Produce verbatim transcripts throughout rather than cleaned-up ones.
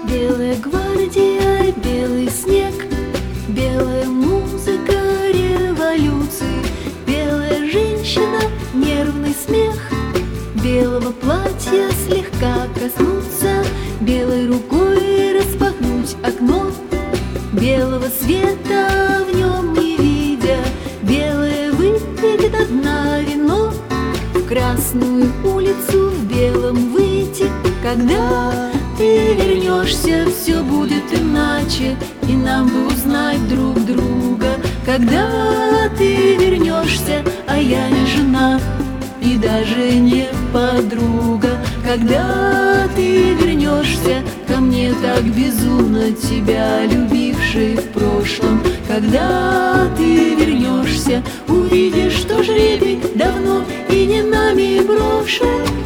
Белая гвардия, белый снег, белая музыка революции, белая женщина, нервный смех, белого платья слегка коснуться, белой рукой распахнуть окно, белого света в нем не видя, белое выпить до дна вино, в красную улицу в белом выйти. Когда ты вернешься, все будет иначе, и нам бы узнать друг друга. Когда ты вернешься, а я не жена и даже не подруга. Когда ты вернешься ко мне, так безумно тебя любивший в прошлом. Когда ты вернешься, увидишь, что жребий давно и не нами брошен.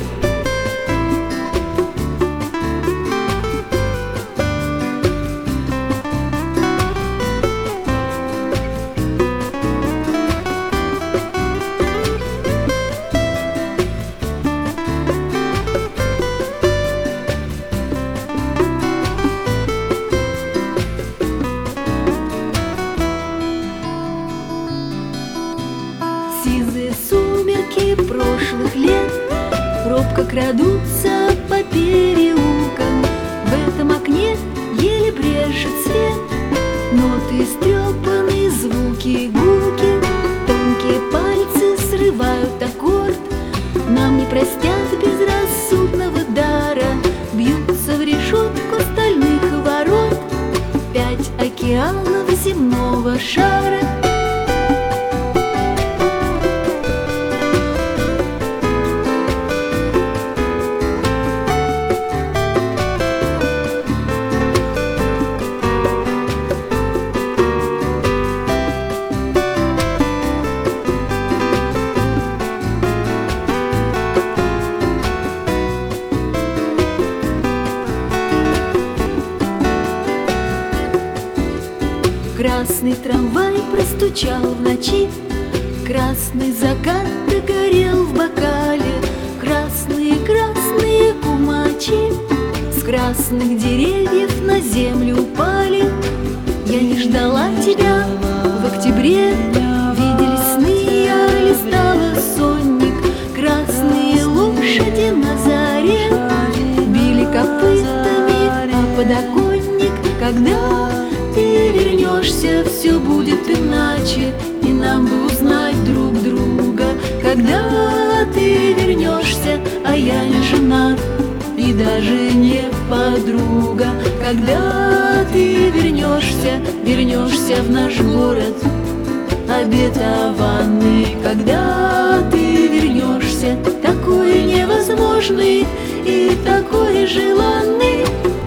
Сизые сумерки прошлых лет робко крадутся по переулкам. В этом окне еле брежет свет, ноты стрепаны, звуки гулки, тонкие пальцы срывают аккорд. Нам не простят безрассудного дара, бьются в решетку стальных ворот пять океанов земного шара. Красный трамвай простучал в ночи, красный закат догорел в бокале, красные-красные кумачи с красных деревьев на землю упали. Я не ждала тебя в октябре, виделись сны, я листала сонник, красные лошади на заре били копытами о подоконник. Когда ты вернешься, все будет иначе, и нам бы узнать друг друга. Когда ты вернешься, а я не жена и даже не подруга. Когда ты вернешься, вернешься в наш город обетованный. Когда ты вернешься, такой невозможный и такой желанный.